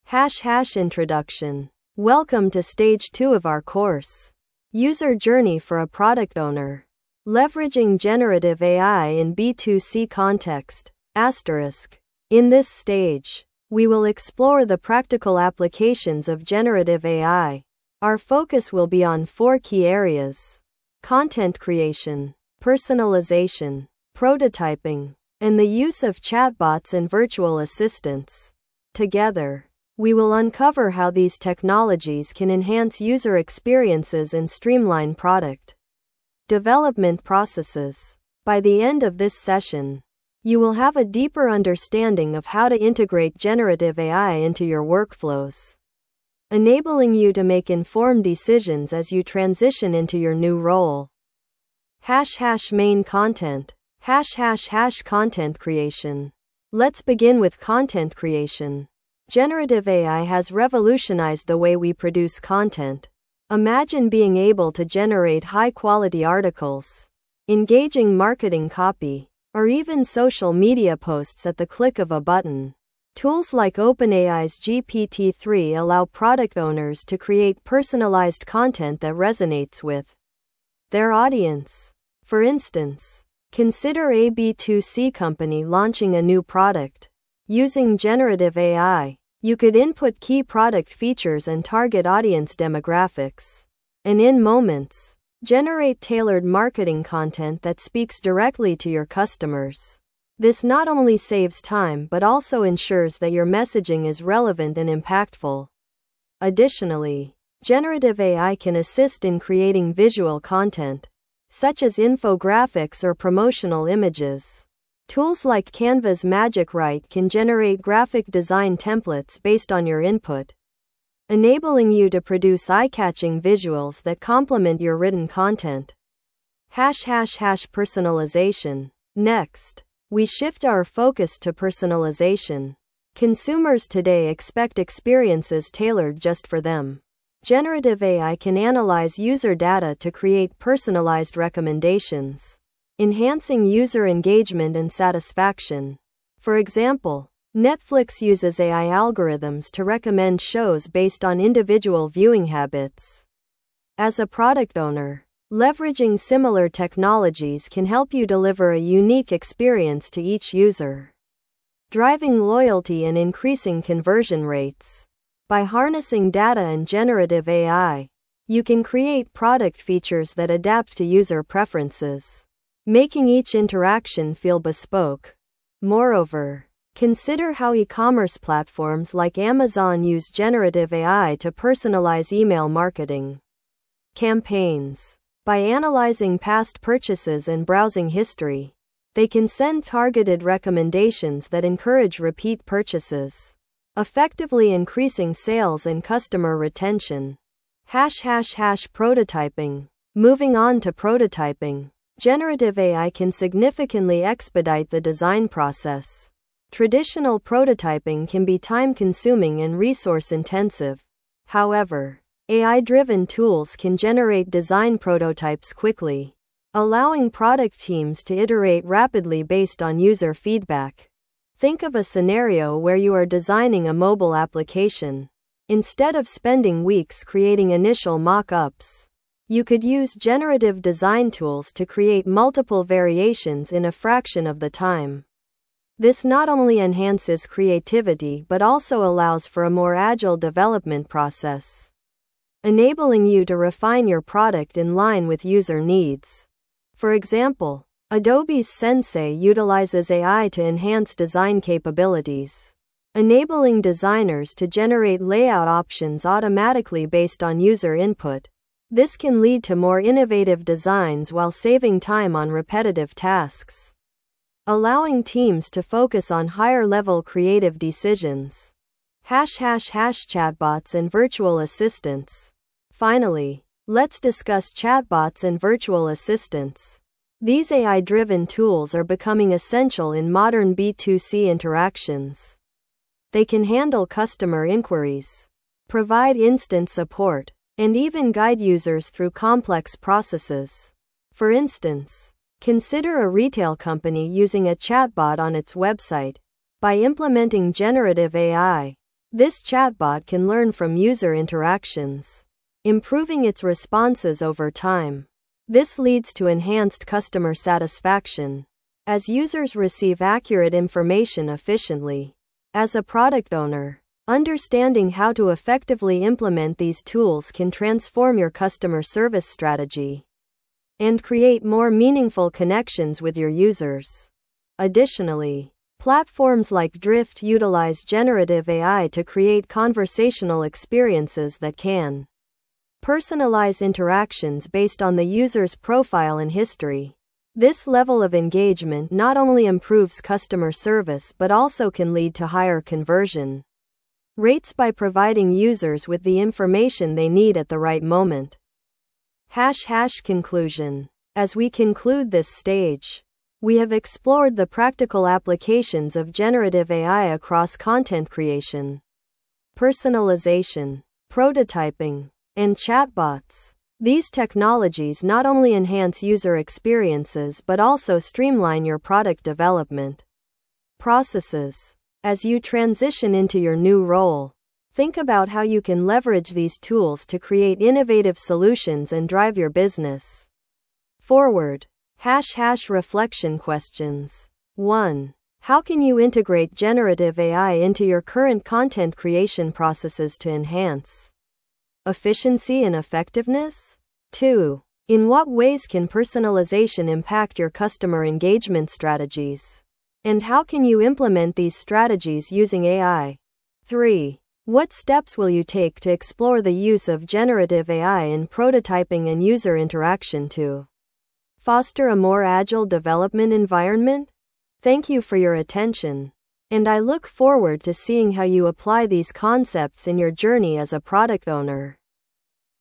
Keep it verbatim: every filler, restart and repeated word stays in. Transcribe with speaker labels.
Speaker 1: Hash hash introduction. Welcome to stage two of our course. User journey for a product owner. Leveraging generative A I in B two C context. Asterisk. In this stage, we will explore the practical applications of generative A I. Our focus will be on four key areas: content creation, personalization, prototyping, and the use of chatbots and virtual assistants. Together, we will uncover how these technologies can enhance user experiences and streamline product development processes. By the end of this session, you will have a deeper understanding of how to integrate generative A I into your workflows, enabling you to make informed decisions as you transition into your new role. Hash hash main content. Hash hash hash content creation. Let's begin with content creation. Generative A I has revolutionized the way we produce content. Imagine being able to generate high-quality articles, engaging marketing copy, or even social media posts at the click of a button. Tools like OpenAI's G P T three allow product owners to create personalized content that resonates with their audience. For instance, consider a B two C company launching a new product. Using generative A I, you could input key product features and target audience demographics, and in moments, generate tailored marketing content that speaks directly to your customers. This not only saves time but also ensures that your messaging is relevant and impactful. Additionally, generative A I can assist in creating visual content, such as infographics or promotional images. Tools like Canva's Magic Write can generate graphic design templates based on your input, enabling you to produce eye-catching visuals that complement your written content. Hash hash hash personalization. Next, we shift our focus to personalization. Consumers today expect experiences tailored just for them. Generative A I can analyze user data to create personalized recommendations, enhancing user engagement and satisfaction. For example, Netflix uses A I algorithms to recommend shows based on individual viewing habits. As a product owner, leveraging similar technologies can help you deliver a unique experience to each user, driving loyalty and increasing conversion rates. By harnessing data and generative A I, you can create product features that adapt to user preferences, making each interaction feel bespoke. Moreover, consider how e-commerce platforms like Amazon use generative A I to personalize email marketing campaigns. By analyzing past purchases and browsing history, they can send targeted recommendations that encourage repeat purchases, effectively increasing sales and customer retention. Hash hash hash prototyping. Moving on to prototyping. Generative A I can significantly expedite the design process. Traditional prototyping can be time-consuming and resource-intensive. However, A I-driven tools can generate design prototypes quickly, allowing product teams to iterate rapidly based on user feedback. Think of a scenario where you are designing a mobile application. Instead of spending weeks creating initial mock-ups, you could use generative design tools to create multiple variations in a fraction of the time. This not only enhances creativity but also allows for a more agile development process, enabling you to refine your product in line with user needs. For example, Adobe's Sensei utilizes A I to enhance design capabilities, enabling designers to generate layout options automatically based on user input. This can lead to more innovative designs while saving time on repetitive tasks, allowing teams to focus on higher-level creative decisions. Hash hash hash chatbots and virtual assistants. Finally, let's discuss chatbots and virtual assistants. These A I-driven tools are becoming essential in modern B two C interactions. They can handle customer inquiries, provide instant support, and even guide users through complex processes. For instance, consider a retail company using a chatbot on its website. By implementing generative A I, This chatbot can learn from user interactions, improving its responses over time. This leads to enhanced customer satisfaction, as users receive accurate information efficiently. As a product owner, understanding how to effectively implement these tools can transform your customer service strategy and create more meaningful connections with your users. Additionally, platforms like Drift utilize generative A I to create conversational experiences that can personalize interactions based on the user's profile and history. This level of engagement not only improves customer service but also can lead to higher conversion rates by providing users with the information they need at the right moment. Hash hash conclusion. As we conclude this stage, we have explored the practical applications of generative A I across content creation, personalization, prototyping, and chatbots. These technologies not only enhance user experiences but also streamline your product development processes. As you transition into your new role, think about how you can leverage these tools to create innovative solutions and drive your business forward. Hash hash reflection questions. one. How can you integrate generative A I into your current content creation processes to enhance efficiency and effectiveness? two. In what ways can personalization impact your customer engagement strategies? And how can you implement these strategies using A I? three. What steps will you take to explore the use of generative A I in prototyping and user interaction to foster a more agile development environment? Thank you for your attention, and I look forward to seeing how you apply these concepts in your journey as a product owner.